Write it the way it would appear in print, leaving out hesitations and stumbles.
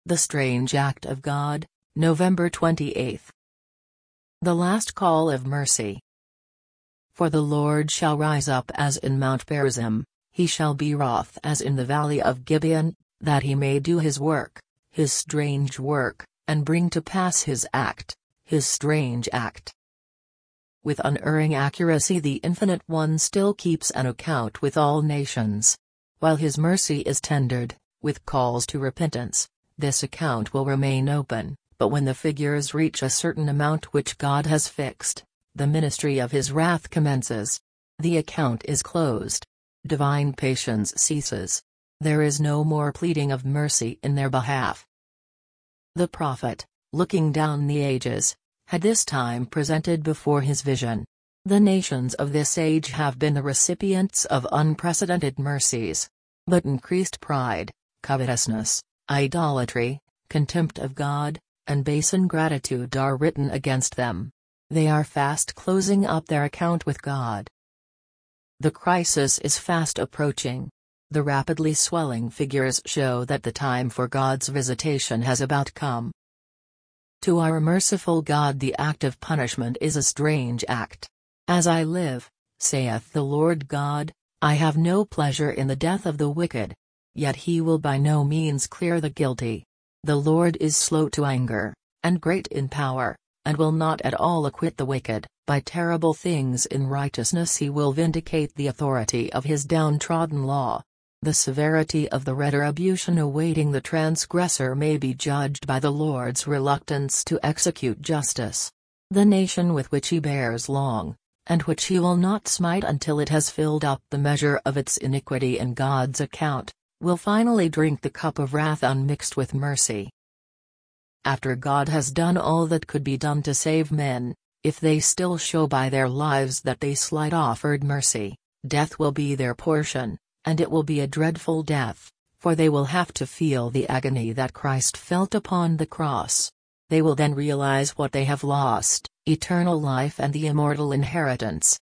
The Strange Act of God, November 28. The Last Call of Mercy. For the Lord shall rise up as in Mount Perazim, he shall be wroth as in the valley of Gibeon, that he may do his work, his strange work, and bring to pass his act, his strange act. With unerring accuracy the Infinite One still keeps an account with all nations. While his mercy is tendered, with calls to repentance, this account will remain open, but when the figures reach a certain amount which God has fixed, the ministry of his wrath commences. The account is closed. Divine patience ceases. There is no more pleading of mercy in their behalf. The prophet, looking down the ages, had this time presented before his vision. The nations of this age have been the recipients of unprecedented mercies. But increased pride, covetousness, idolatry, contempt of God, and base ingratitude are written against them. They are fast closing up their account with God. The crisis is fast approaching. The rapidly swelling figures show that the time for God's visitation has about come. To our merciful God the act of punishment is a strange act. As I live, saith the Lord God, I have no pleasure in the death of the wicked. Yet he will by no means clear the guilty. The Lord is slow to anger, and great in power, and will not at all acquit the wicked. By terrible things in righteousness he will vindicate the authority of his downtrodden law. The severity of the retribution awaiting the transgressor may be judged by the Lord's reluctance to execute justice. The nation with which he bears long, and which he will not smite until it has filled up the measure of its iniquity in God's account, will finally drink the cup of wrath unmixed with mercy. After God has done all that could be done to save men, if they still show by their lives that they slight offered mercy, death will be their portion, and it will be a dreadful death, for they will have to feel the agony that Christ felt upon the cross. They will then realize what they have lost, eternal life and the immortal inheritance.